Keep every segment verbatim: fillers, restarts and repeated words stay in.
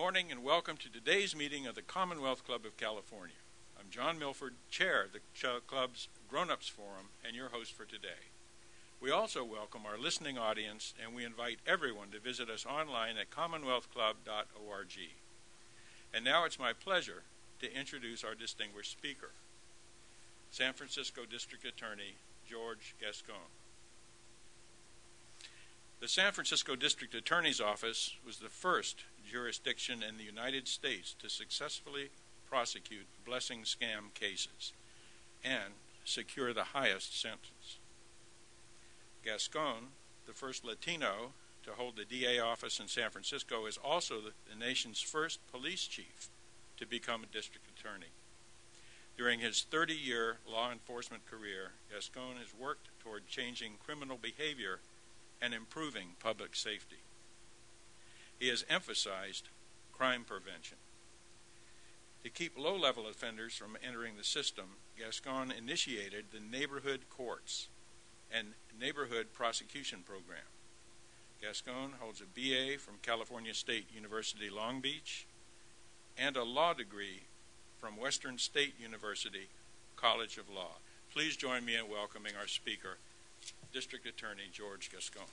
morning and welcome to today's meeting of the Commonwealth Club of California. I'm John Milford, Chair of the Club's Grown-Ups Forum and your host for today. We also welcome our listening audience and we invite everyone to visit us online at commonwealth club dot org. And now it's my pleasure to introduce our distinguished speaker, San Francisco District Attorney George Gascon. The San Francisco District Attorney's Office was the first jurisdiction in the United States to successfully prosecute blessing scam cases and secure the highest sentence. Gascon, the first Latino to hold the D A office in San Francisco, is also the, the nation's first police chief to become a district attorney. During his thirty-year law enforcement career, Gascon has worked toward changing criminal behavior and improving public safety. He has emphasized crime prevention. To keep low-level offenders from entering the system, Gascon initiated the Neighborhood Courts and Neighborhood Prosecution Program. Gascon holds a B A from California State University Long Beach and a law degree from Western State University College of Law. Please join me in welcoming our speaker, District Attorney George Gascon.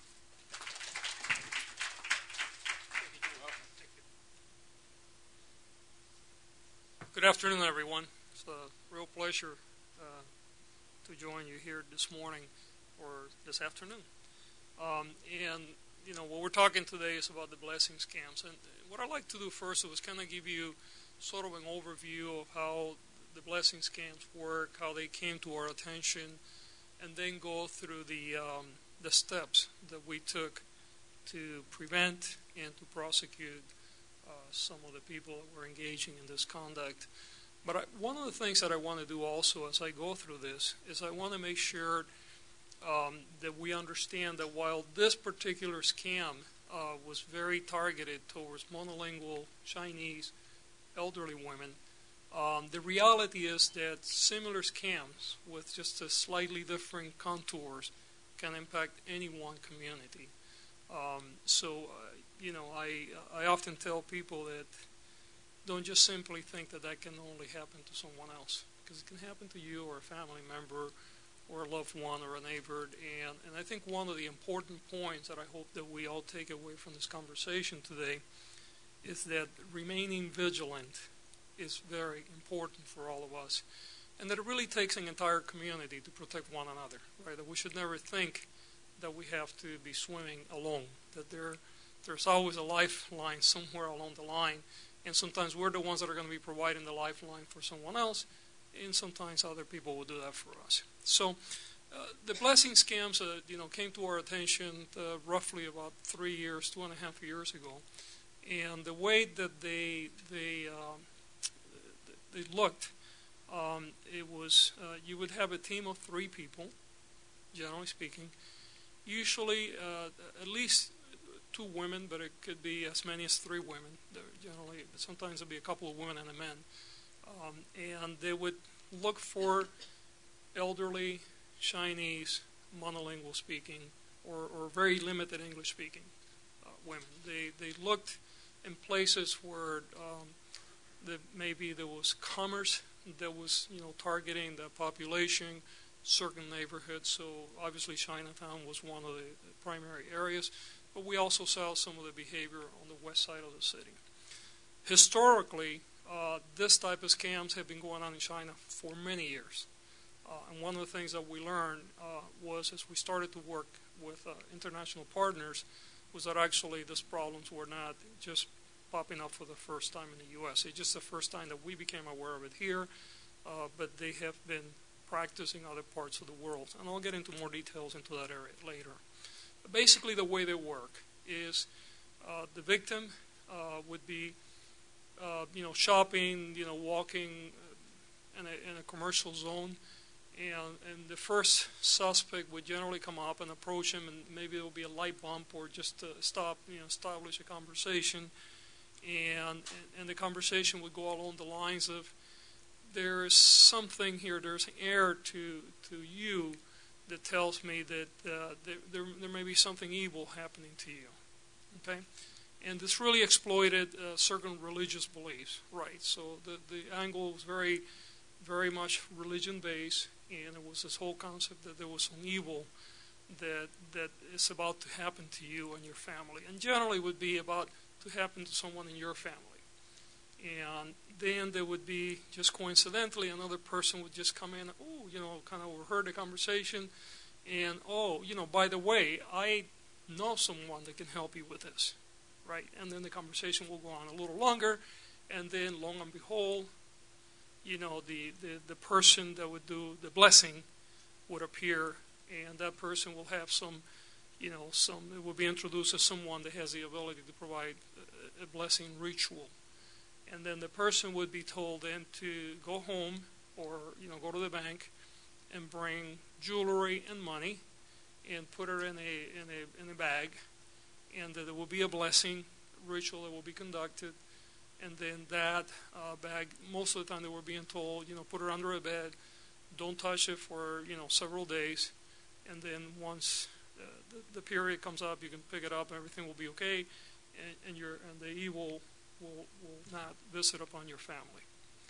Good afternoon, everyone. It's a real pleasure uh, to join you here this morning or this afternoon. Um, and, you know, what we're talking today is about the blessing scams. And what I'd like to do first was kind of give you sort of an overview of how the blessing scams work, how they came to our attention, and then go through the um, the steps that we took to prevent and to prosecute uh, some of the people that were engaging in this conduct. But I, one of the things that I want to do also as I go through this is I want to make sure um, that we understand that while this particular scam uh, was very targeted towards monolingual Chinese elderly women, Um, the reality is that similar scams with just a slightly different contours can impact any one community. Um, so, uh, you know, I I often tell people that don't just simply think that that can only happen to someone else, because it can happen to you or a family member or a loved one or a neighbor. And, and I think one of the important points that I hope that we all take away from this conversation today is that remaining vigilant is very important for all of us, and that it really takes an entire community to protect one another, right? That we should never think that we have to be swimming alone, that there, there's always a lifeline somewhere along the line, and sometimes we're the ones that are going to be providing the lifeline for someone else, and sometimes other people will do that for us. So uh, the blessing scams, uh, you know, came to our attention uh, roughly about three years, two and a half years ago, and the way that they, they um, they looked, um, it was, uh, you would have a team of three people, generally speaking, usually uh, at least two women, but it could be as many as three women. They're generally, sometimes there'd be a couple of women and a man. Um, and they would look for elderly, Chinese, monolingual speaking, or, or very limited English speaking uh, women. They, they looked in places where um, that maybe there was commerce that was, you know, targeting the population, certain neighborhoods. So obviously Chinatown was one of the primary areas, but we also saw some of the behavior on the west side of the city. Historically, uh, this type of scams have been going on in China for many years. Uh, and one of the things that we learned uh, was as we started to work with uh, international partners was that actually these problems were not just popping up for the first time in the U S It's just the first time that we became aware of it here, uh, but they have been practicing other parts of the world. And I'll get into more details into that area later. But basically, the way they work is uh, the victim uh, would be, uh, you know, shopping, you know, walking in a, in a commercial zone, and, and the first suspect would generally come up and approach him, and maybe there will be a light bump or just to stop, you know, establish a conversation. And, and the conversation would go along the lines of, there is something here, there's an air to to you that tells me that uh, there, there there may be something evil happening to you. Okay? And this really exploited uh, certain religious beliefs, right? So the, the angle was very, very much religion-based, and it was this whole concept that there was some evil that that is about to happen to you and your family, and generally would be about to happen to someone in your family. And then there would be, just coincidentally, another person would just come in, oh, you know, kind of overheard the conversation, and, oh, you know, by the way, I know someone that can help you with this, right? And then the conversation will go on a little longer, and then, lo and behold, you know, the, the, the person that would do the blessing would appear, and that person will have some, you know, some, it will be introduced as someone that has the ability to provide a, a blessing ritual. And then the person would be told then to go home or, you know, go to the bank and bring jewelry and money and put it in a in a in a bag, and that there will be a blessing ritual that will be conducted. And then that uh, bag, most of the time they were being told, you know, put it under a bed, don't touch it for, you know, several days, and then once uh, the, the period comes up, you can pick it up, and everything will be okay, and, and your and the evil will will not visit upon your family.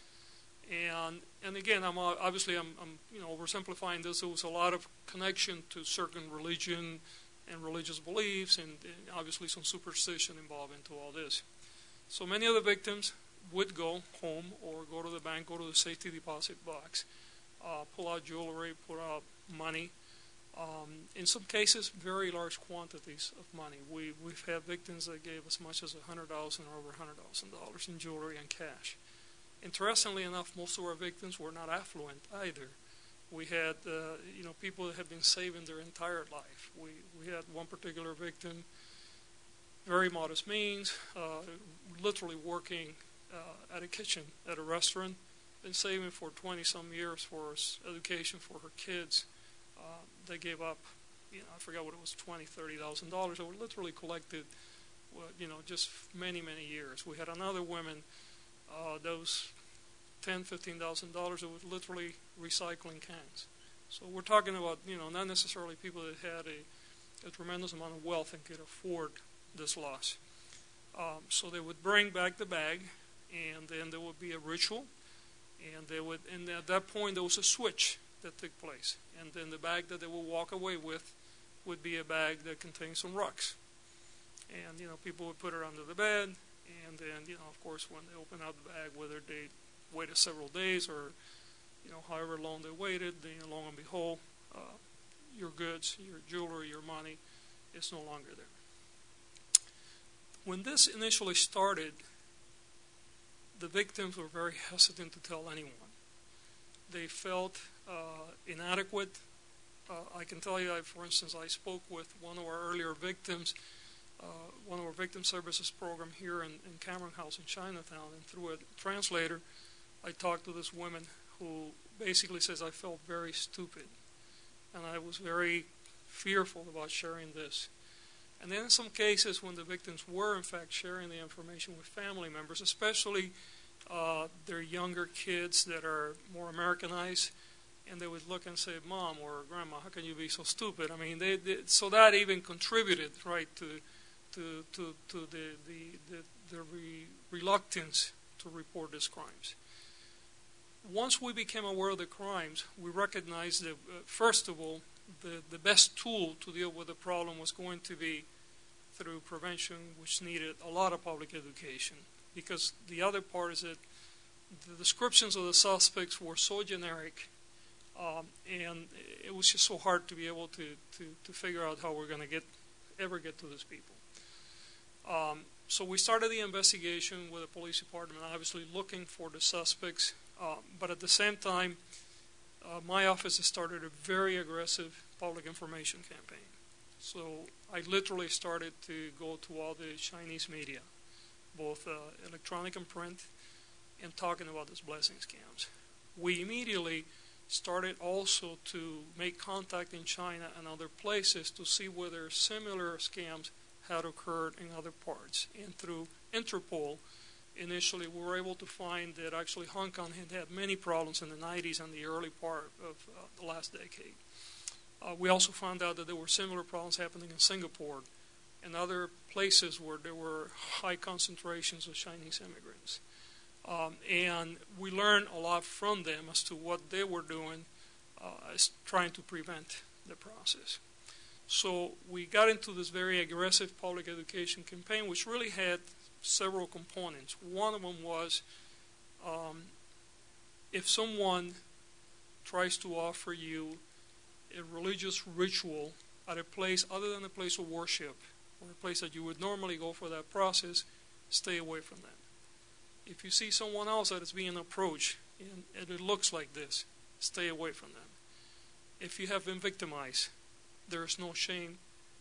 And and again, I'm uh, obviously I'm, I'm you know oversimplifying this. There was a lot of connection to certain religion and religious beliefs, and, and obviously some superstition involved into all this. So many of the victims would go home or go to the bank, go to the safety deposit box, uh, pull out jewelry, pull out money. Um, in some cases, very large quantities of money. We, we've had victims that gave as much as one hundred thousand dollars or over one hundred thousand dollars in jewelry and cash. Interestingly enough, most of our victims were not affluent either. We had, uh, you know, people that had been saving their entire life. We, we had one particular victim, very modest means, uh, literally working uh, at a kitchen at a restaurant, been saving for twenty-some years for education for her kids. Uh, they gave up, you know, I forgot what it was, twenty thousand dollars, thirty thousand dollars. They were literally collected, well, you know, just many, many years. We had another woman, uh, that was ten thousand dollars, fifteen thousand dollars. It was literally recycling cans. So we're talking about, you know, not necessarily people that had a, a tremendous amount of wealth and could afford this loss. Um, so they would bring back the bag, and then there would be a ritual, and they would, and at that point there was a switch that took place, and then the bag that they would walk away with would be a bag that contained some rocks, and you know people would put it under the bed, and then you know of course when they open out the bag, whether they waited several days or you know however long they waited, then lo and behold, uh, your goods, your jewelry, your money is no longer there. When this initially started, the victims were very hesitant to tell anyone. They felt uh, inadequate. Uh, I can tell you, I, for instance, I spoke with one of our earlier victims, uh, one of our victim services program here in, in Cameron House in Chinatown, and through a translator, I talked to this woman who basically says, I felt very stupid, and I was very fearful about sharing this. And then in some cases when the victims were in fact sharing the information with family members, especially uh, their younger kids that are more Americanized, and they would look and say, Mom or Grandma, how can you be so stupid? I mean, they, they, so that even contributed, right, to to to, to the, the, the, the re, reluctance to report these crimes. Once we became aware of the crimes, we recognized that, uh, first of all, the, the best tool to deal with the problem was going to be through prevention, which needed a lot of public education. Because the other part is that the descriptions of the suspects were so generic, um, and it was just so hard to be able to, to, to figure out how we're going to get ever get to these people. Um, so we started the investigation with the police department, obviously looking for the suspects, uh, but at the same time, Uh, my office has started a very aggressive public information campaign. So I literally started to go to all the Chinese media, both uh, electronic and print, and talking about these blessing scams. We immediately started also to make contact in China and other places to see whether similar scams had occurred in other parts. And through Interpol, initially, we were able to find that actually Hong Kong had had many problems in the nineties and the early part of uh, the last decade. Uh, we also found out that there were similar problems happening in Singapore and other places where there were high concentrations of Chinese immigrants. Um, and we learned a lot from them as to what they were doing uh, as trying to prevent the process. So we got into this very aggressive public education campaign, which really had several components. One of them was um, if someone tries to offer you a religious ritual at a place other than a place of worship, or a place that you would normally go for that process, stay away from that. If you see someone else that is being approached and, and it looks like this, stay away from them. If you have been victimized, there is no shame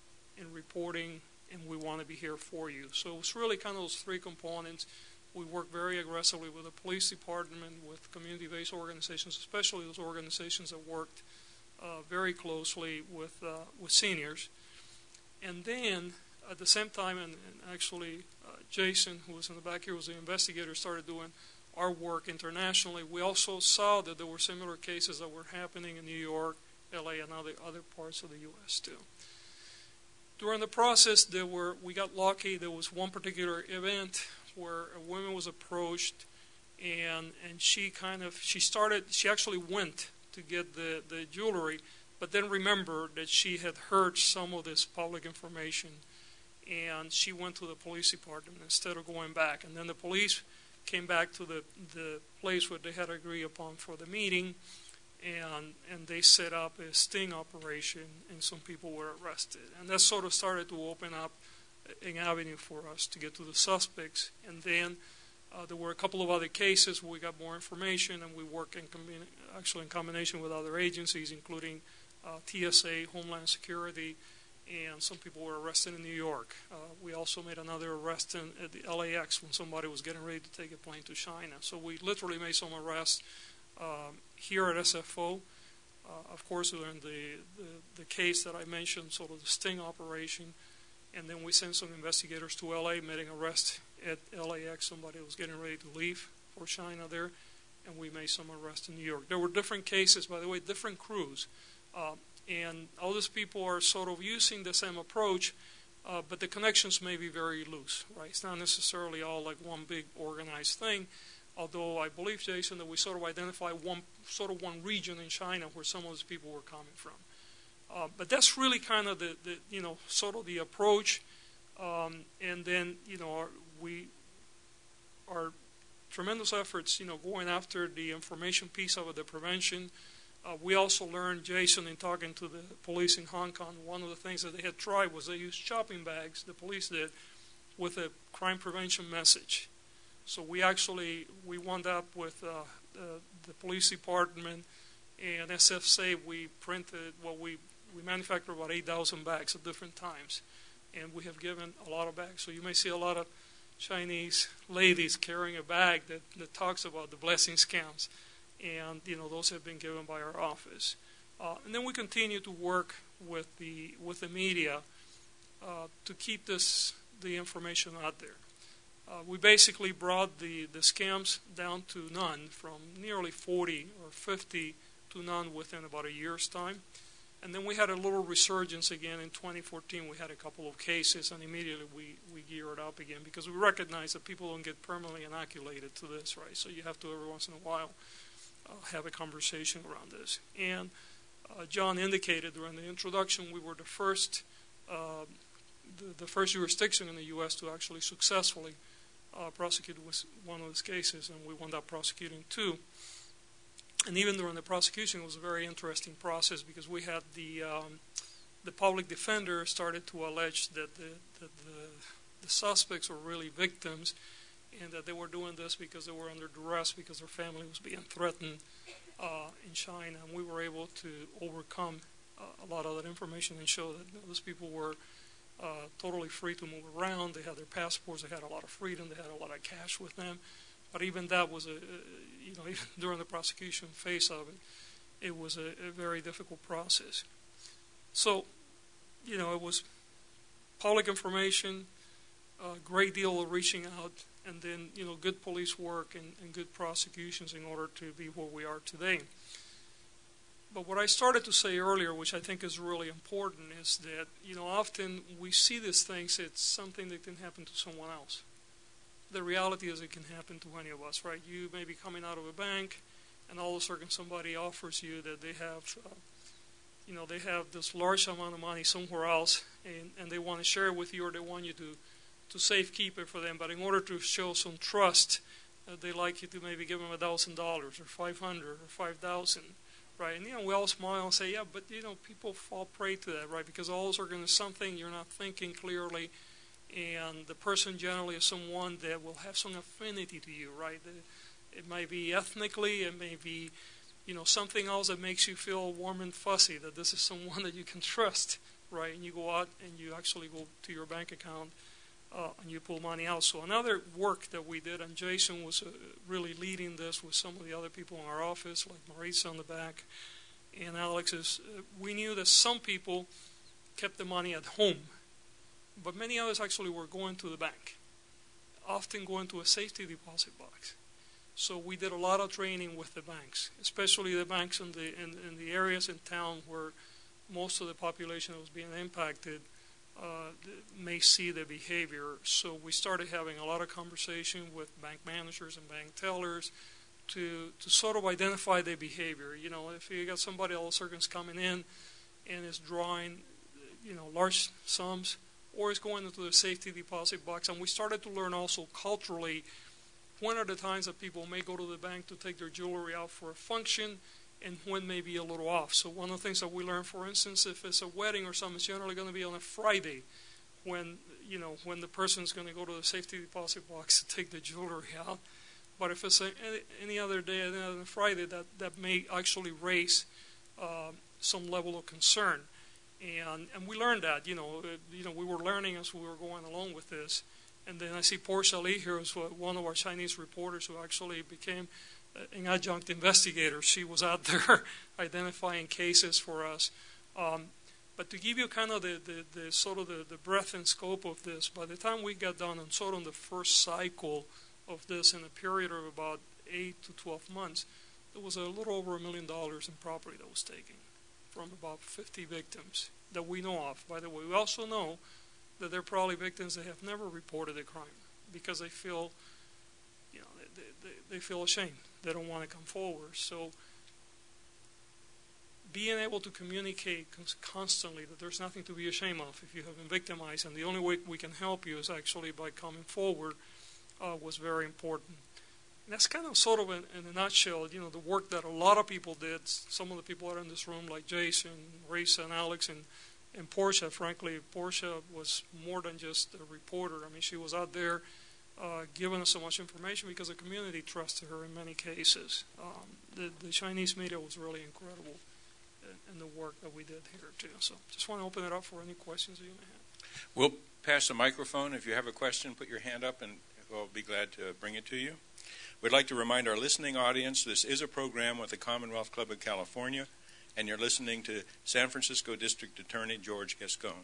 in reporting, and we want to be here for you. So it's really kind of those three components. We work very aggressively with the police department, with community-based organizations, especially those organizations that worked uh, very closely with uh, with seniors. And then, at the same time, and, and actually uh, Jason, who was in the back here, was the investigator, started doing our work internationally. We also saw that there were similar cases that were happening in New York, L A, and other, other parts of the U S too. During the process, there were we got lucky. There was one particular event where a woman was approached, and and she kind of she started. She actually went to get the, the jewelry, but then remembered that she had heard some of this public information, and she went to the police department instead of going back. And then the police came back to the the place where they had agreed upon for the meeting, and and they set up a sting operation, and some people were arrested. And that sort of started to open up an avenue for us to get to the suspects. And then uh, there were a couple of other cases where we got more information, and we worked in combina- actually in combination with other agencies, including uh, T S A, Homeland Security, and some people were arrested in New York. Uh, we also made another arrest in, at the L A X when somebody was getting ready to take a plane to China. So we literally made some arrests um, here at S F O. Uh, of course, during the, the, the case that I mentioned, sort of the sting operation, and then we sent some investigators to L A, made an arrest at L A X, somebody was getting ready to leave for China there, and we made some arrests in New York. There were different cases, by the way, different crews. Uh, and all these people are sort of using the same approach, uh, but the connections may be very loose, right? It's not necessarily all like one big organized thing, although I believe, Jason, that we sort of identify one sort of one region in China where some of these people were coming from. Uh, but that's really kind of the, the, you know, sort of the approach. Um, and then, you know, our, we, our tremendous efforts, you know, going after the information piece of it, the prevention. Uh, we also learned, Jason, in talking to the police in Hong Kong, one of the things that they had tried was they used shopping bags, the police did, with a crime prevention message. So we actually, we wound up with uh, the, the police department and S F S A. We printed, well, we, we manufactured about eight thousand bags at different times. And we have given a lot of bags. So you may see a lot of Chinese ladies carrying a bag that, that talks about the blessing scams. And, you know, those have been given by our office. Uh, and then we continue to work with the with the media uh, to keep this the information out there. Uh, we basically brought the, the scams down to none, from nearly forty or fifty to none within about a year's time. And then we had a little resurgence again in twenty fourteen. We had a couple of cases, and immediately we, we geared up again because we recognize that people don't get permanently inoculated to this, right? So you have to every once in a while uh, have a conversation around this. And uh, John indicated during the introduction we were the first uh, the, the first jurisdiction in the U S to actually successfully uh, prosecute one of these cases, and we wound up prosecuting two. And even during the prosecution, it was a very interesting process because we had the um, the public defender started to allege that the, that the the suspects were really victims, and that they were doing this because they were under duress because their family was being threatened uh, in China. And we were able to overcome uh, a lot of that information and show that, you know, those people were uh, totally free to move around. They had their passports. They had a lot of freedom. They had a lot of cash with them. But even that was a, you know, even during the prosecution phase of it, it was a, a very difficult process. So, you know, it was public information, a great deal of reaching out, and then, you know, good police work and, and good prosecutions in order to be where we are today. but what I started to say earlier, which I think is really important, is that, you know, often we see these things, it's something that can happen to someone else. The reality is it can happen to any of us, right? You may be coming out of a bank, and all of a sudden somebody offers you that they have, uh, you know, they have this large amount of money somewhere else, and, and they want to share it with you, or they want you to, to safekeep it for them. But in order to show some trust, uh, they like you to maybe give them a thousand dollars, or five hundred, or five thousand. Right, and you know, we all smile and say, yeah, but you know, people fall prey to that, right? Because all those are going to something you're not thinking clearly, and the person generally is someone that will have some affinity to you, right? It may be ethnically, it may be, you know, something else that makes you feel warm and fuzzy, that this is someone that you can trust, right? And you go out and you actually go to your bank account uh, and you pull money out. So another work that we did, and Jason was uh, really leading this with some of the other people in our office, like Marisa on the back, and Alex, is uh, we knew that some people kept the money at home, but many others actually were going to the bank, often going to a safety deposit box. So we did a lot of training with the banks, especially the banks in the in, in the areas in town where most of the population that was being impacted uh, may see the behavior. So we started having a lot of conversation with bank managers and bank tellers to to sort of identify their behavior. You know, if you got somebody all of a sudden coming in and is drawing, you know, large sums, or is going into the safety deposit box. And we started to learn also culturally when are the times that people may go to the bank to take their jewelry out for a function, and when may be a little off. So one of the things that we learned, for instance, if it's a wedding or something, it's generally going to be on a Friday when, you know, when the person's going to go to the safety deposit box to take the jewelry out. But if it's a, any, any other day other than Friday, that, that may actually raise uh, some level of concern. And and we learned that, you know, uh, you know, we were learning as we were going along with this. And then I see Portia Lee here, who's one of our Chinese reporters who actually became an adjunct investigator. She was out there identifying cases for us. Um, but to give you kind of the, the, the sort of the, the breadth and scope of this, by the time we got done and sort of the first cycle of this in a period of about eight to twelve months, there was a little over a million dollars in property that was taken from about fifty victims that we know of. By the way, we also know that they're probably victims that have never reported a crime because they feel, you know, they, they, they feel ashamed. They don't want to come forward. So being able to communicate constantly that there's nothing to be ashamed of if you have been victimized, and the only way we can help you is actually by coming forward, uh, was very important. And that's kind of sort of in, in a nutshell, you know, the work that a lot of people did. Some of the people that are in this room, like Jason, Marisa, and Alex, and And Portia, frankly, Portia was more than just a reporter. I mean, she was out there uh, giving us so much information because the community trusted her in many cases. Um, the, the Chinese media was really incredible in, in the work that we did here, too. So just want to open it up for any questions that you may have. We'll pass the microphone. If you have a question, put your hand up, and we'll be glad to bring it to you. We'd like to remind our listening audience this is a program with the Commonwealth Club of California, and you're listening to San Francisco District Attorney George Gascon.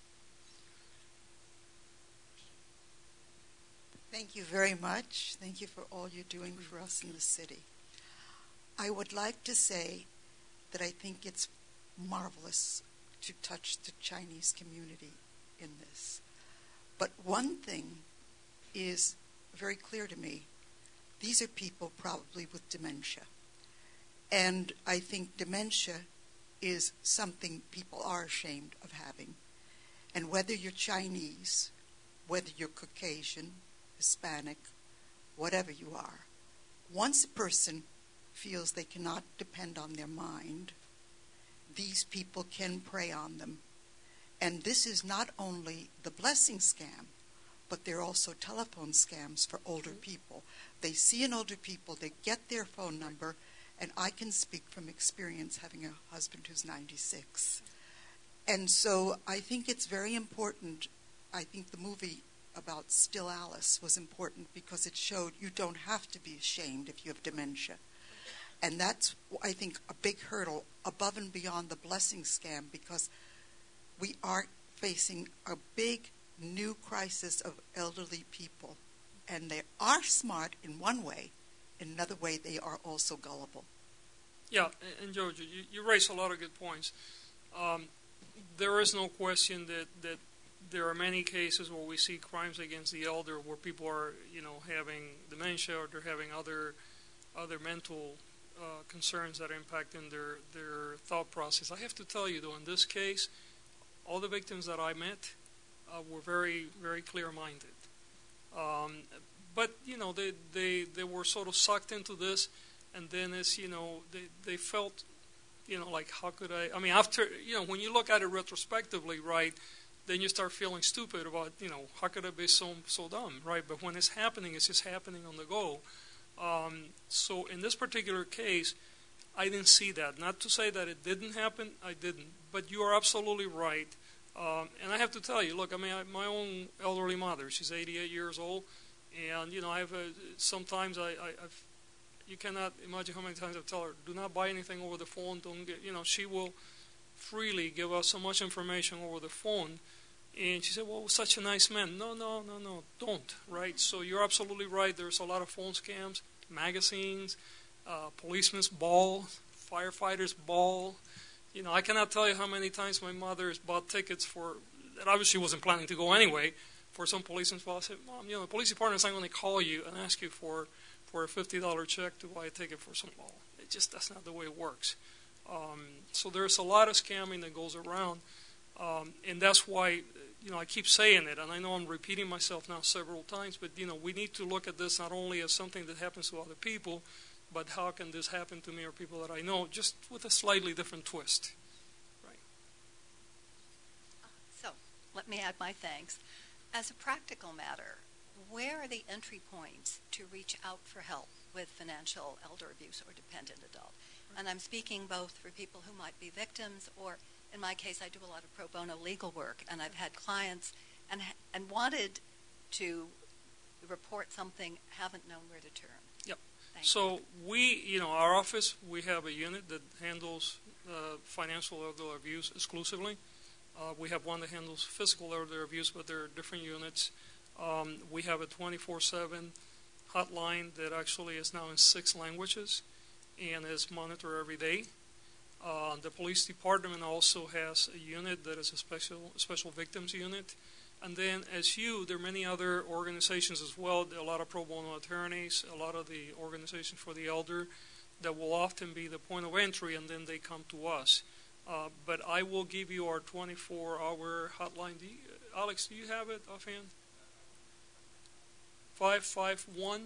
Thank you very much. Thank you for all you're doing for us in the city. I would like to say that I think it's marvelous to touch the Chinese community in this. But one thing is very clear to me. These are people probably with dementia. And I think dementia is something people are ashamed of having. And whether you're Chinese, whether you're Caucasian, Hispanic, whatever you are, once a person feels they cannot depend on their mind, these people can prey on them. And this is not only the blessing scam, but there are also telephone scams for older people. They see an older people, they get their phone number, and I can speak from experience having a husband who's ninety-six. And so I think it's very important. I think the movie about Still Alice was important because it showed you don't have to be ashamed if you have dementia. And that's, I think, a big hurdle above and beyond the blessing scam, because we are facing a big new crisis of elderly people. And they are smart in one way. In another way, they are also gullible. Yeah, and George, you, you raise a lot of good points. Um, there is no question that, that there are many cases where we see crimes against the elder, where people are, you know, having dementia or they're having other other mental uh, concerns that are impacting their their thought process. I have to tell you, though, in this case, all the victims that I met uh, were very, very clear-minded. Um, but you know, they, they they were sort of sucked into this, and then as you know, they they felt, you know, like, how could I? I mean, after, you know, when you look at it retrospectively, right, then you start feeling stupid about, you know, how could I be so so dumb, right? But when it's happening, it's just happening on the go. Um, so in this particular case, I didn't see that. Not to say that it didn't happen, I didn't. But you are absolutely right. Um, and I have to tell you, look, I mean, I, my own elderly mother, she's eighty-eight years old, and you know, I've uh, sometimes I, I, I've you cannot imagine how many times I've told her, do not buy anything over the phone. Don't get, you know, she will freely give us so much information over the phone. And she said, well, such a nice man. No, no, no, no, don't, right? So you're absolutely right. There's a lot of phone scams, magazines, uh, policeman's ball, firefighter's ball. You know, I cannot tell you how many times my mother has bought tickets for, and obviously wasn't planning to go anyway, for some policeman's ball. I said, Mom, you know, the police department is not going to call you and ask you for, for a fifty dollars check to buy a ticket for some ball. It just, that's not the way it works. Um, so there's a lot of scamming that goes around. Um, and that's why, you know, I keep saying it, and I know I'm repeating myself now several times, but, you know, we need to look at this not only as something that happens to other people, but how can this happen to me or people that I know, just with a slightly different twist. Right. So, let me add my thanks. As a practical matter, where are the entry points to reach out for help with financial elder abuse or dependent adult? Right. And I'm speaking both for people who might be victims, or in my case, I do a lot of pro bono legal work, and I've had clients and and wanted to report something, haven't known where to turn. Yep. Thank so you. we, you know, our office, we have a unit that handles uh, financial elder abuse exclusively. Uh, we have one that handles physical elder abuse, but there are different units. Um, we have a twenty-four seven hotline that actually is now in six languages and is monitored every day. Uh, the police department also has a unit that is a special special victims unit. And then, as you, there are many other organizations as well, a lot of pro bono attorneys, a lot of the organizations for the elder that will often be the point of entry, and then they come to us. Uh, but I will give you our twenty-four hour hotline. Do you, Alex, do you have it offhand? five five one,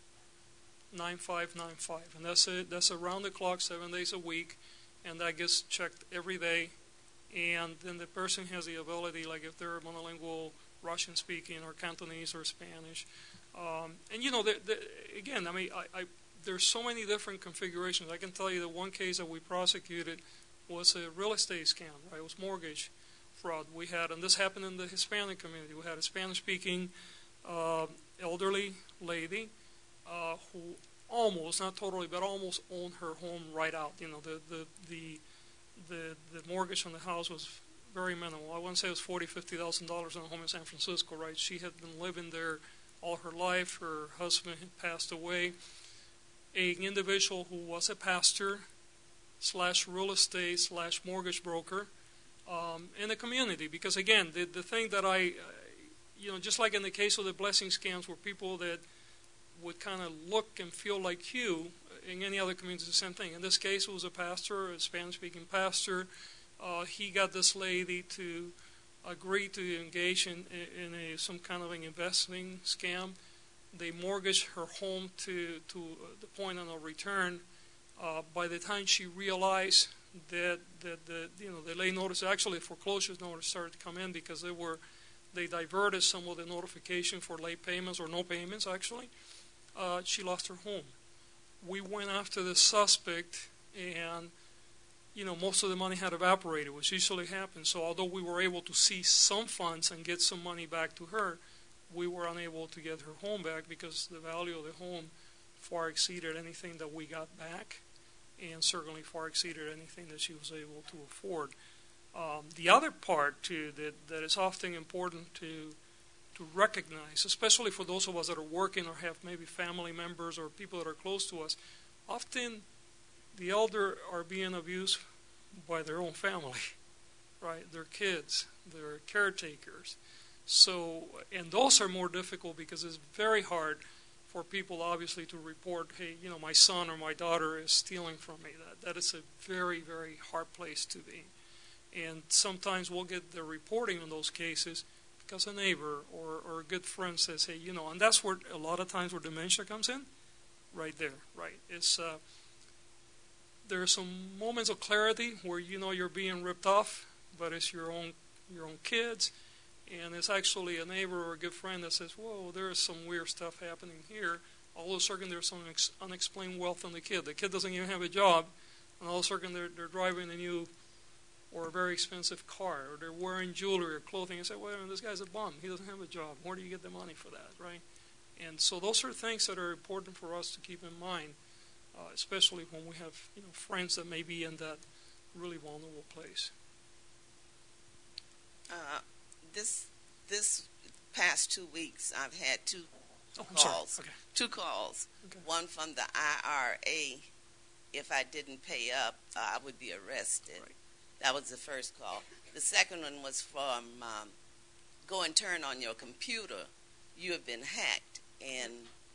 nine five nine five. And that's it. That's around the clock, seven days a week. And that gets checked every day. And then the person has the ability, like if they're monolingual, Russian speaking or Cantonese or Spanish. Um, and, you know, the, the, again, I mean, I, I, there's so many different configurations. I can tell you that one case that we prosecuted was a real estate scam, right? It was mortgage fraud. We had, and this happened in the Hispanic community, we had a Spanish-speaking uh, elderly lady uh, who almost, not totally, but almost owned her home right out. You know, the the the the, the mortgage on the house was very minimal. I wouldn't say it was forty thousand dollars, fifty thousand dollars on a home in San Francisco, right? She had been living there all her life. Her husband had passed away. An individual who was a pastor slash real estate slash mortgage broker um, in the community. Because, again, the, the thing that I, uh, you know, just like in the case of the blessing scams were people that would kind of look and feel like you. In any other community, the same thing. In this case, it was a pastor, a Spanish-speaking pastor. Uh, he got this lady to agree to engage in, in a, some kind of an investing scam. They mortgaged her home to, to the point of no return. Uh, by the time she realized that, that the you know the late notice, actually foreclosure notice started to come in because they were they diverted some of the notification for late payments or no payments actually. Uh, she lost her home. We went after the suspect, and you know most of the money had evaporated, which usually happens. So although we were able to seize some funds and get some money back to her, we were unable to get her home back because the value of the home far exceeded anything that we got back, and certainly far exceeded anything that she was able to afford. Um, the other part too that, that is often important to to recognize, especially for those of us that are working or have maybe family members or people that are close to us, often the elder are being abused by their own family, right? Their kids, their caretakers. So, and those are more difficult because it's very hard for people, obviously, to report, hey, you know, my son or my daughter is stealing from me. That that is a very, very hard place to be. And sometimes we'll get the reporting on those cases because a neighbor or, or a good friend says, hey, you know, and that's where a lot of times where dementia comes in, right there, right? It's uh, there are some moments of clarity where you know you're being ripped off, but it's your own your own kids, and it's actually a neighbor or a good friend that says, whoa, there is some weird stuff happening here. All of a sudden there's some ex- unexplained wealth on the kid. The kid doesn't even have a job, and all of a sudden they're, they're driving a new or a very expensive car, or they're wearing jewelry or clothing, and say, wait a minute, this guy's a bum. He doesn't have a job. Where do you get the money for that, right? And so those are things that are important for us to keep in mind, uh, especially when we have, you know, friends that may be in that really vulnerable place. Uh, this this past two weeks, I've had two oh, I'm calls. Sorry. Okay. Two calls. Okay. One from the I R A. If I didn't pay up, uh, I would be arrested. Right. That was the first call. The second one was from um, go and turn on your computer. You have been hacked. And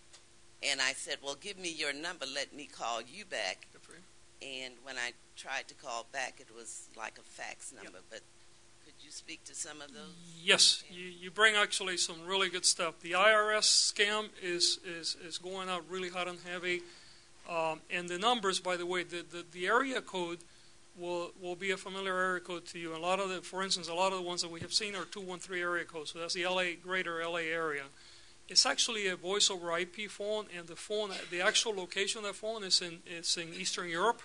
and I said, well, give me your number. Let me call you back. Good for you. And when I tried to call back, it was like a fax number. Yep. But could you speak to some of those? Yes, you, you bring actually some really good stuff. The I R S scam is, is, is going out really hot and heavy. Um, and the numbers, by the way, the, the, the area code will will be a familiar area code to you. A lot of the, for instance, a lot of the ones that we have seen are two one three area codes. So that's the L A, greater L A area. It's actually a voice over I P phone, and the phone, the actual location of that phone is in it's in Eastern Europe,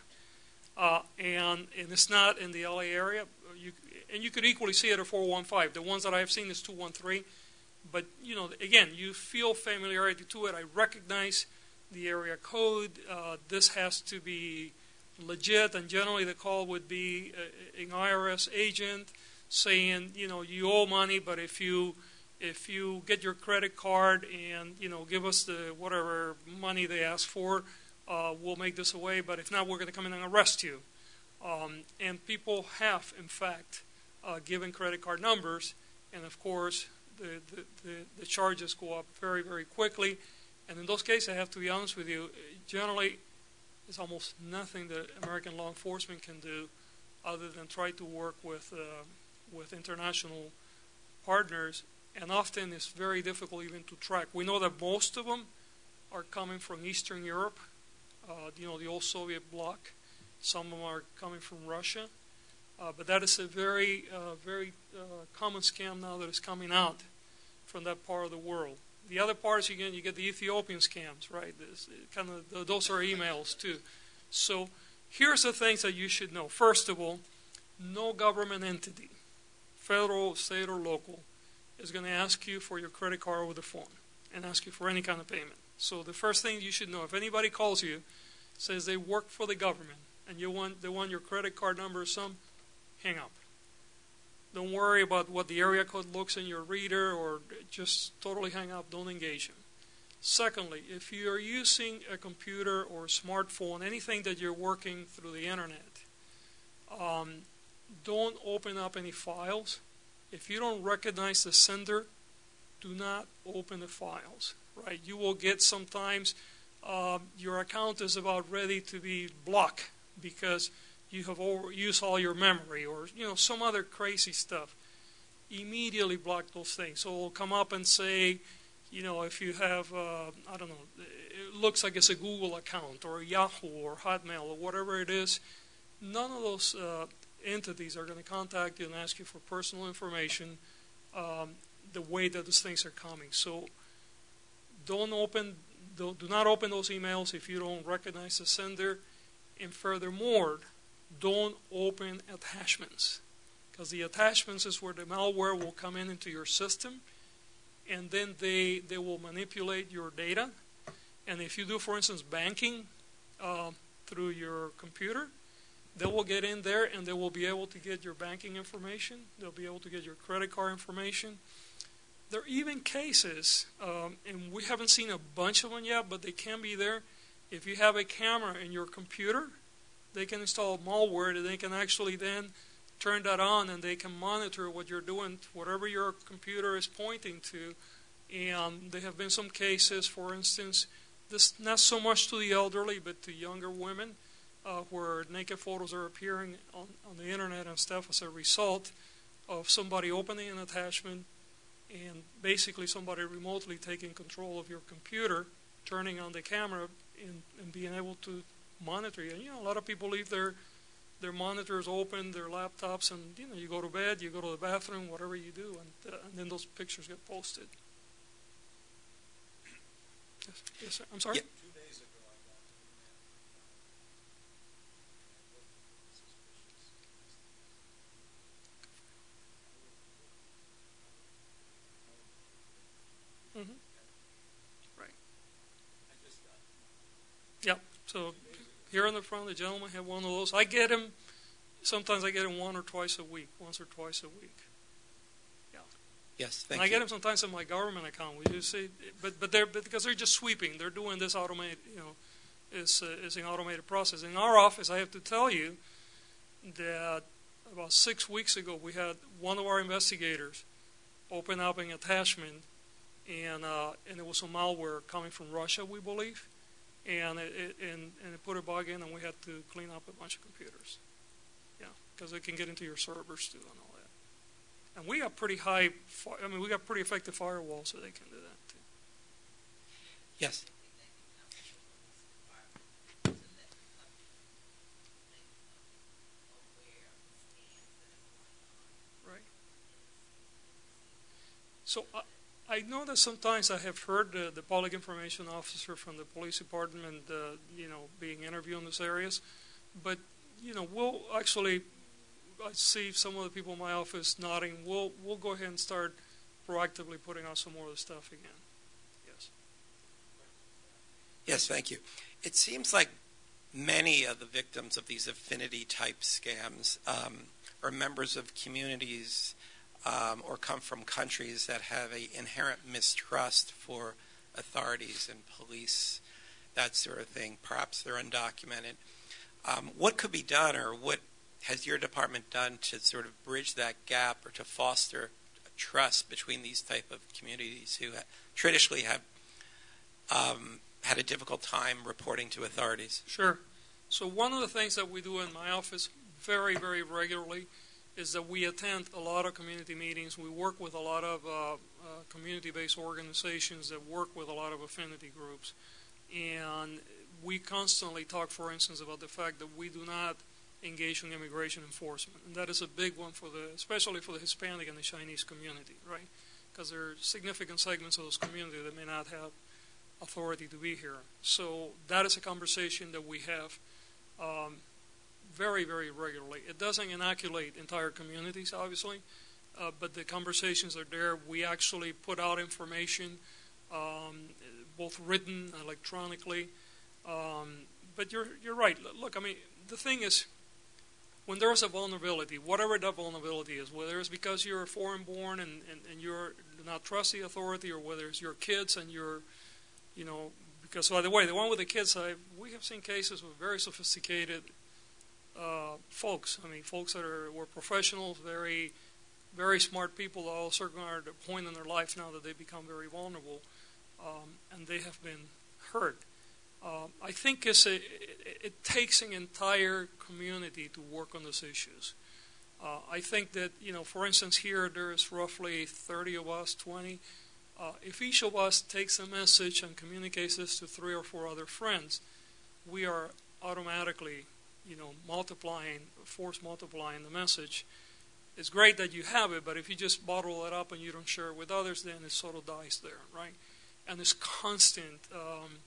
uh, and and it's not in the L A area. You, and you could equally see it at four one five. The ones that I have seen is two one three, but you know, again, you feel familiarity to it. I recognize the area code. Uh, this has to be legit, and generally the call would be a, an I R S agent saying, you know, you owe money, but if you if you get your credit card and, you know, give us the whatever money they ask for, uh, we'll make this away, but if not, we're going to come in and arrest you. Um, and people have, in fact, uh, given credit card numbers, and of course, the, the, the, the charges go up very, very quickly. And in those cases, I have to be honest with you, generally, there's almost nothing that American law enforcement can do other than try to work with uh, with international partners, and often it's very difficult even to track. We know that most of them are coming from Eastern Europe, uh, you know, the old Soviet bloc. Some of them are coming from Russia, uh, but that is a very, uh, very uh, common scam now that is coming out from that part of the world. The other part is, again, you get the Ethiopian scams, right? This, kind of, those are emails too. So here's the things that you should know. First of all, no government entity, federal, state, or local, is going to ask you for your credit card over the phone and ask you for any kind of payment. So the first thing you should know, if anybody calls you, says they work for the government, and you want they want your credit card number or some, hang up. Don't worry about what the area code looks in your reader, or just totally hang up. Don't engage them. Secondly, if you're using a computer or a smartphone, anything that you're working through the internet, um, don't open up any files. If you don't recognize the sender, do not open the files. Right? You will get sometimes uh, your account is about ready to be blocked because you have overused all your memory, or you know some other crazy stuff. Immediately block those things. So it'll come up and say, you know, if you have, uh, I don't know, it looks like it's a Google account or a Yahoo or Hotmail or whatever it is. None of those uh, entities are going to contact you and ask you for personal information um, the way that those things are coming. So don't open, do not open those emails if you don't recognize the sender. And furthermore, don't open attachments, because the attachments is where the malware will come in into your system, and then they they will manipulate your data. And if you do, for instance, banking uh, through your computer, they will get in there and they will be able to get your banking information. They'll be able to get your credit card information. There are even cases, um, and we haven't seen a bunch of them yet, but they can be there. If you have a camera in your computer, they can install malware that they can actually then turn that on, and they can monitor what you're doing, whatever your computer is pointing to. And there have been some cases, for instance, this not so much to the elderly, but to younger women, uh, where naked photos are appearing on, on the internet and stuff as a result of somebody opening an attachment and basically somebody remotely taking control of your computer, turning on the camera, and, and being able to monitor you. And, you know, a lot of people leave their their monitors open, their laptops, and, you know, you go to bed, you go to the bathroom, whatever you do, and, uh, and then those pictures get posted. Yes, yes sir. I'm sorry? Yeah. Two days ago, I got an email. Mm-hmm. Right. I just got Yep. So here in the front, the gentleman had one of those. I get him, sometimes I get him one or twice a week, once or twice a week. Yeah. Yes, thank And I you. get them sometimes in my government account. We just say, but but they're but because they're just sweeping. They're doing this automated, you know, is uh, is an automated process. In our office, I have to tell you that about six weeks ago, we had one of our investigators open up an attachment, and uh, and it was some malware coming from Russia, we believe. And it, it and, and it put a bug in, and we had to clean up a bunch of computers. Yeah, because it can get into your servers too and all that. And we got pretty high, I mean, we got pretty effective firewalls, so they can do that too. Yes. Right. So I, I know that sometimes I have heard uh, the public information officer from the police department, uh, you know, being interviewed in these areas, but you know, we'll actually. I see some of the people in my office nodding. We'll we'll go ahead and start proactively putting out some more of the stuff again. Yes. Yes, thank you. It seems like many of the victims of these affinity-type scams um, are members of communities um, or come from countries that have an inherent mistrust for authorities and police, that sort of thing. Perhaps they're undocumented. Um, what could be done, or what has your department done to sort of bridge that gap or to foster trust between these type of communities who ha- traditionally have um, had a difficult time reporting to authorities? Sure. So one of the things that we do in my office very, very regularly is that we attend a lot of community meetings. We work with a lot of uh, uh, community-based organizations that work with a lot of affinity groups. And we constantly talk, for instance, about the fact that we do not engage in immigration enforcement. And that is a big one, for the, especially for the Hispanic and the Chinese community, right? Because there are significant segments of those communities that may not have authority to be here. So that is a conversation that we have um, very, very regularly. It doesn't inoculate entire communities, obviously, uh, but the conversations are there. We actually put out information, um, both written, electronically. Um, but you're you're right. Look, I mean, the thing is, when there is a vulnerability, whatever that vulnerability is, whether it's because you're foreign-born and, and, and you're not trust the authority, or whether it's your kids and you're, you know, because, by the way, the one with the kids, I, we have seen cases with very sophisticated uh, folks. I mean, folks that are were professionals, very, very smart people, all certain are at a point in their life now that they become very vulnerable, um, and they have been hurt. Um, I think it's a, it, it takes an entire community to work on these issues. Uh, I think that, you know, for instance, here there's roughly thirty of us, twenty. Uh, if each of us takes a message and communicates this to three or four other friends, we are automatically, you know, multiplying, force multiplying the message. It's great that you have it, but if you just bottle it up and you don't share it with others, then it sort of dies there, right? And it's constant. Um,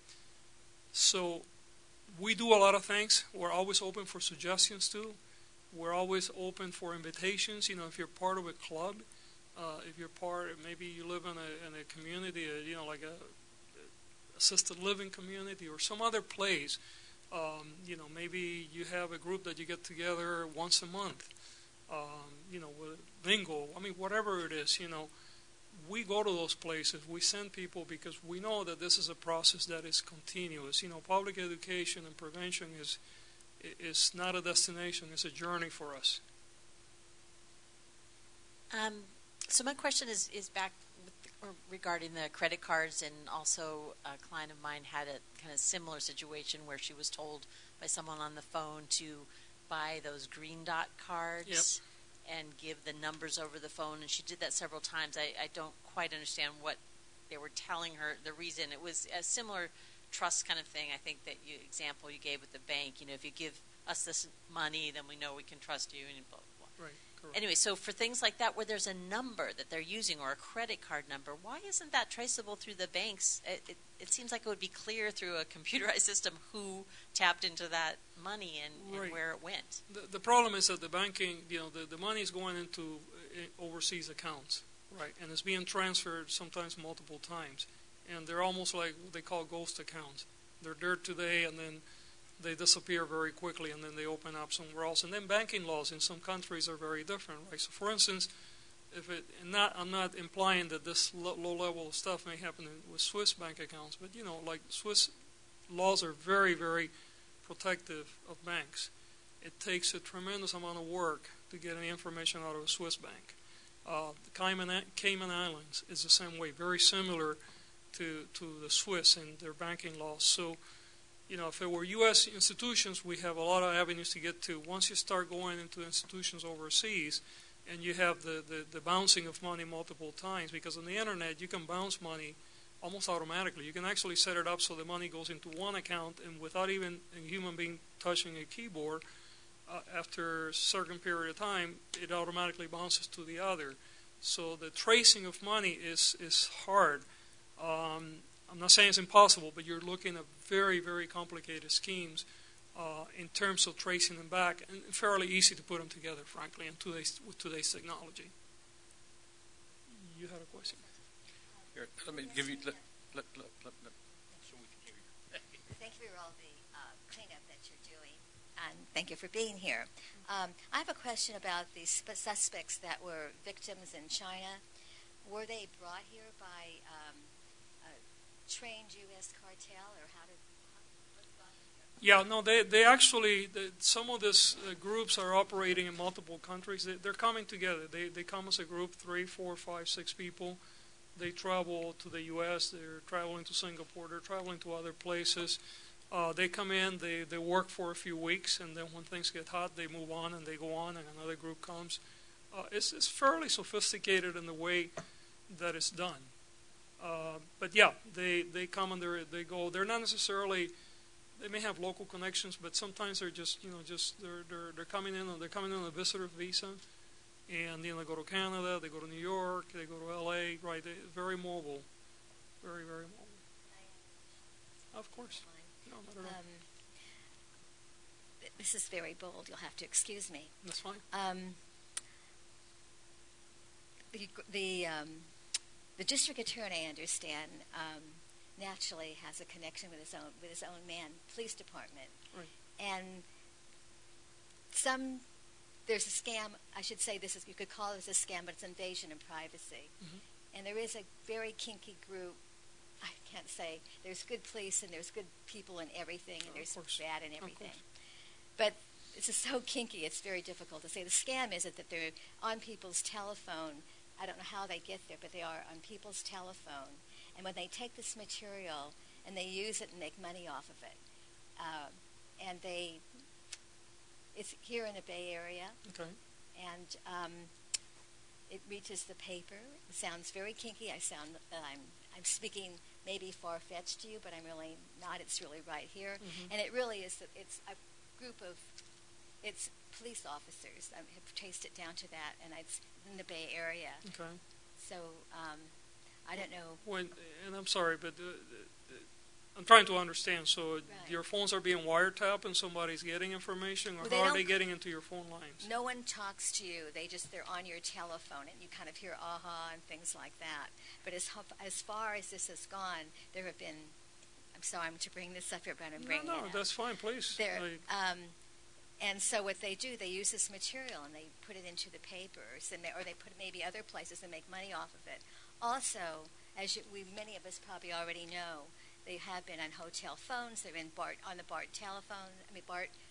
so we do a lot of things. We're always open for suggestions too. We're always open for invitations. You know, if you're part of a club, uh, if you're part, maybe you live in a, in a community, uh, you know, like a, a assisted living community or some other place. Um, you know, maybe you have a group that you get together once a month. Um, you know, with bingo. I mean, whatever it is, you know, we go to those places. We send people because we know that this is a process that is continuous. You know, public education and prevention is is not a destination, it's a journey for us. Um, so my question is, is back with, or regarding the credit cards, and also a client of mine had a kind of similar situation where she was told by someone on the phone to buy those green dot cards yep. and give the numbers over the phone, and she did that several times. I, I don't quite understand what they were telling her, the reason. It was a similar trust kind of thing, I think, that you example you gave with the bank. You know, if you give us this money, then we know we can trust you, and blah, blah, blah. Right. Correct. Anyway, so for things like that where there's a number that they're using or a credit card number, why isn't that traceable through the banks? It, it, it seems like it would be clear through a computerized system who tapped into that money and, right. and where it went. The, the problem is that the banking, you know, the, the money is going into uh, overseas accounts, right, and it's being transferred sometimes multiple times, and they're almost like what they call ghost accounts. They're there today, and then they disappear very quickly, and then they open up somewhere else. And then banking laws in some countries are very different, right? So, for instance, if it, and not, I'm not implying that this low, low level of stuff may happen in, with Swiss bank accounts, but you know, like Swiss laws are very, very protective of banks. It takes a tremendous amount of work to get any information out of a Swiss bank. Uh, the Cayman, Cayman Islands is the same way, very similar to to the Swiss and their banking laws. So, you know, if it were U S institutions, we have a lot of avenues to get to. Once you start going into institutions overseas, and you have the, the, the bouncing of money multiple times, because on the internet you can bounce money almost automatically. You can actually set it up so the money goes into one account, and without even a human being touching a keyboard, uh, after a certain period of time, it automatically bounces to the other. So the tracing of money is, is hard. Um, I'm not saying it's impossible, but you're looking at very, very complicated schemes uh, in terms of tracing them back, and fairly easy to put them together, frankly, in today's, with today's technology. You had a question? Here, let me give you. Let, let, let, let, let, so we can hear you. Thank you for all the uh, cleanup that you're doing, and thank you for being here. Um, I have a question about the sp- suspects that were victims in China. Were they brought here by Um, trained U S cartel, or how did how, what's going on here? Yeah, no, they they actually the, some of these uh, groups are operating in multiple countries. They, they're coming together. They they come as a group, three, four, five, six people. They travel to the U S. They're traveling to Singapore. They're traveling to other places. Uh, they come in. They they work for a few weeks, and then when things get hot, they move on and they go on, and another group comes. Uh, it's it's fairly sophisticated in the way that it's done. Uh, but yeah, they, they come and they they go. They're not necessarily. They may have local connections, but sometimes they're just you know just they're they're they're coming in and they're coming in on a visitor visa, and you know they go to Canada, they go to New York, they go to L A. Right, they, very mobile, very very mobile. Of course, no, not at all. Um, this is very bold. You'll have to excuse me. That's fine. Um, the the um, The district attorney, I understand, um, naturally has a connection with his own with his own man police department, right. And some there's a scam. I should say this is you could call this a scam, but it's invasion of privacy. Mm-hmm. And there is a very kinky group. I can't say there's good police and there's good people and everything, and Oh, there's of course. bad and everything. Of But it's just so kinky. It's very difficult to say. The scam is it that they're on people's telephone. I don't know how they get there, but they are on people's telephone. And when they take this material and they use it and make money off of it, uh, and they, it's here in the Bay Area, Okay. and um, it reaches the paper. It sounds very kinky. I sound that I'm I'm speaking maybe far-fetched to you, but I'm really not. It's really right here, Mm-hmm. and it really is. It's a group of it's police officers. I have traced it down to that, and it's in the Bay Area. Okay. So um, I don't know. When and I'm sorry, but uh, uh, I'm trying to understand. So Right. your phones are being wiretapped, and somebody's getting information, or Well, they how are don't- they getting into your phone lines? No one talks to you. They just they're on your telephone, and you kind of hear aha and things like that. But as hu- as far as this has gone, there have been. I'm sorry I'm to bring this up here, but I'm No, bringing no, it up. that's fine, please. There, I- um, and so what they do, they use this material and they put it into the papers, and they, or they put it maybe other places and make money off of it. Also, as you, we many of us probably already know, they have been on hotel phones. They're in BART on the BART telephone. I mean BART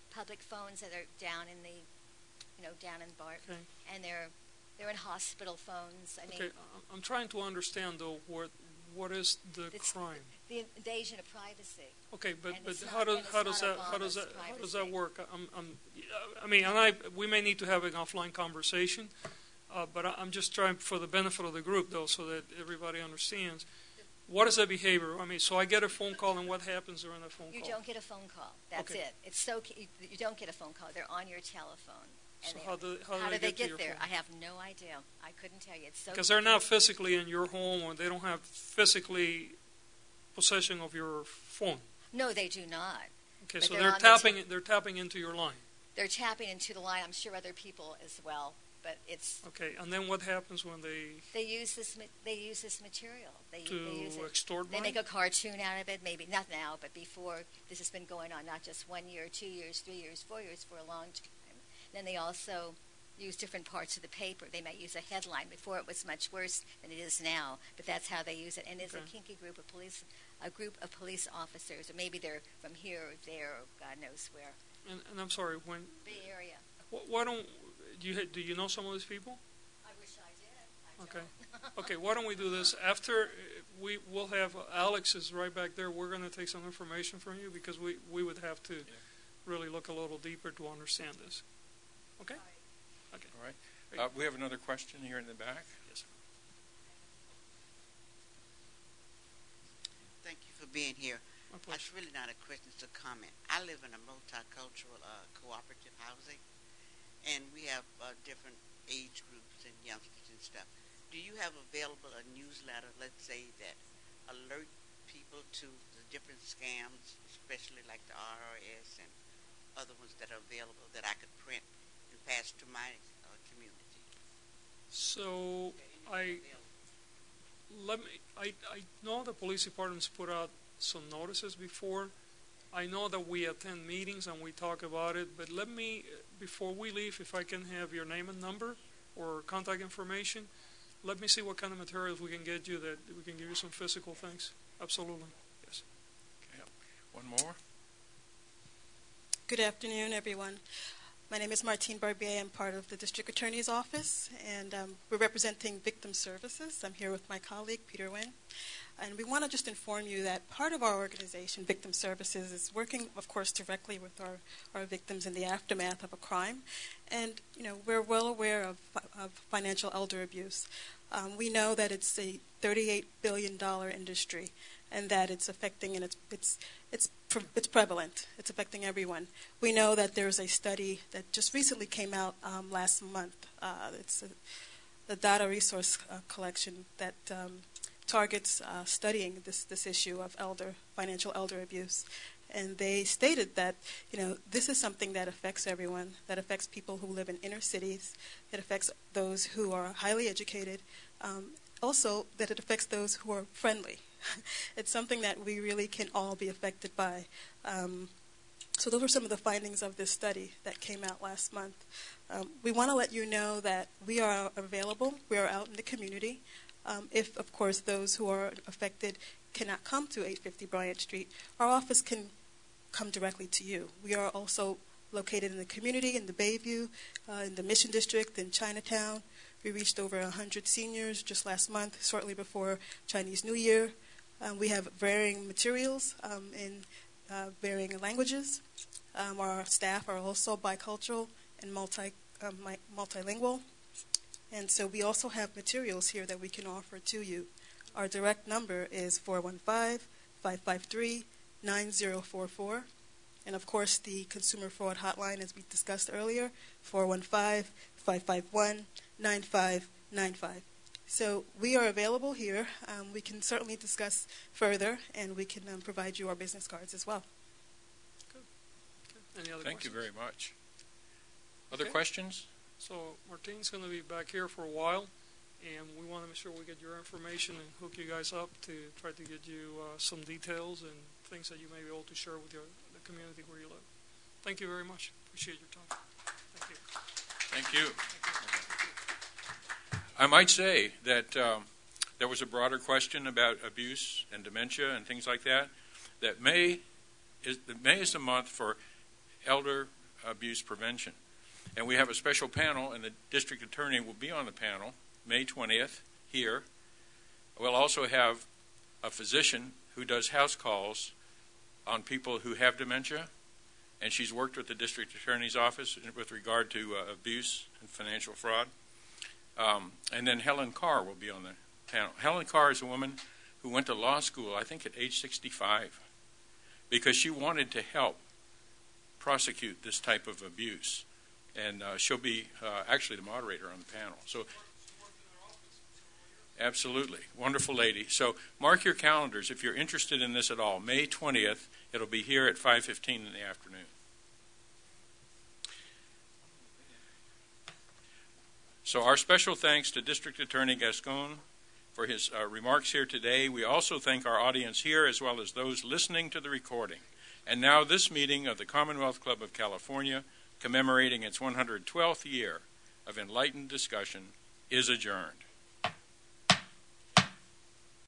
public phones that are down in the, you know, down in BART, Okay. and they're they're in hospital phones. I mean, Okay, I- I'm trying to understand though what what is the It's- crime? the invasion of privacy. Okay, but, and but it's how not- does and it's how does not that how does Obama's that how does that privacy. work? I'm, I'm I mean, and I we may need to have an offline conversation, uh, but I, I'm just trying for the benefit of the group though, so that everybody understands. What is that behavior? I mean, so I get a phone call, and what happens during that phone You call? don't get a phone call. That's Okay. it. It's so you, you don't get a phone call. They're on your telephone. And So they- how do how do how they do they get to get your there? phone? I have no idea. I couldn't tell you. It's so Because they're not physically in your home, or they don't have physically possession of your phone. No, they do not. Okay, But so they're they're on the tapping they're tapping into your line. They're tapping into the line. I'm sure other people as well. But it's Okay, and then what happens when they they use this ma- they use this material. They, to they use it. extort They money? make a cartoon out of it. Maybe not now, but before. This has been going on not just one year, two years, three years, four years, for a long time. Then they also use different parts of the paper. They might use a headline. Before it was much worse than it is now, but that's how they use it. And it's Okay. a kinky group of police, a group of police officers, or maybe they're from here or there, or God knows where. And, and I'm sorry, when Bay Area. wh- why don't do you do you know some of these people? I wish I did. I Okay. don't. Okay, why don't we do this? After uh, we will have Alex is right back there. We're going to take some information from you because we, we would have to really look a little deeper to understand this. Okay. Okay. All right. Uh, we have another question here in the back. Yes. Thank you for being here. My It's pleasure. really not a question, it's a comment. I live in a multicultural uh, cooperative housing, and we have uh, different age groups and youngsters and stuff. Do you have available a newsletter, let's say, that alert people to the different scams, especially like the R R S and other ones that are available that I could print and pass to my uh, community? So I let me. I, I know the police departments put out some notices before. I know that we attend meetings and we talk about it. But let me, before we leave, if I can have your name and number or contact information, let me see what kind of materials we can get you that we can give you some physical things. Absolutely. Yes. Okay. One more. Good afternoon, everyone. My name is Martine Barbier. I'm part of the District Attorney's Office, and um, we're representing Victim Services. I'm here with my colleague, Peter Nguyen. And we want to just inform you that part of our organization, Victim Services, is working, of course, directly with our, our victims in the aftermath of a crime. And, you know, we're well aware of, of financial elder abuse. Um, we know that it's a thirty-eight billion dollars industry, and that it's affecting, and it's it's it's pre- it's prevalent. It's affecting everyone. We know that there's a study that just recently came out um, last month. Uh, it's a, the data resource uh, collection that um, targets uh, studying this this issue of elder financial elder abuse, and they stated that you know this is something that affects everyone. That affects people who live in inner cities. It affects those who are highly educated. Um, also, that it affects those who are friendly. It's something that we really can all be affected by. Um, so those were some of the findings of this study that came out last month. Um, we want to let you know that we are available. We are out in the community. Um, if, of course, those who are affected cannot come to eight fifty Bryant Street, our office can come directly to you. We are also located in the community, in the Bayview, uh, in the Mission District, in Chinatown. We reached over one hundred seniors just last month, shortly before Chinese New Year. Um, we have varying materials um, in uh, varying languages. Um, our staff are also bicultural and multi, um, multilingual. And so we also have materials here that we can offer to you. Our direct number is four one five, five five three, nine zero four four. And, of course, the Consumer Fraud Hotline, as we discussed earlier, four one five, five five one, nine five nine five. So we are available here. Um, we can certainly discuss further, and we can um, provide you our business cards as well. Good. Okay. Any other Thank you questions? very much. Other Okay. questions? So Martine's going to be back here for a while, and we want to make sure we get your information and hook you guys up to try to get you uh, some details and things that you may be able to share with your, the community where you live. Thank you very much. Appreciate your time. Thank you. Thank you. I might say that um, there was a broader question about abuse and dementia and things like that. That May is the May is the month for elder abuse prevention. And we have a special panel, and the district attorney will be on the panel May twentieth here. We'll also have a physician who does house calls on people who have dementia, and she's worked with the district attorney's office with regard to uh, abuse and financial fraud. Um, and then Helen Carr will be on the panel. Helen Carr is a woman who went to law school, I think at age sixty-five, because she wanted to help prosecute this type of abuse. And uh, she'll be uh, actually the moderator on the panel. So, absolutely. Wonderful lady. So mark your calendars if you're interested in this at all. May twentieth, it'll be here at five fifteen in the afternoon. So our special thanks to District Attorney Gascon for his uh, remarks here today. We also thank our audience here as well as those listening to the recording. And now this meeting of the Commonwealth Club of California, commemorating its one hundred twelfth year of enlightened discussion, is adjourned.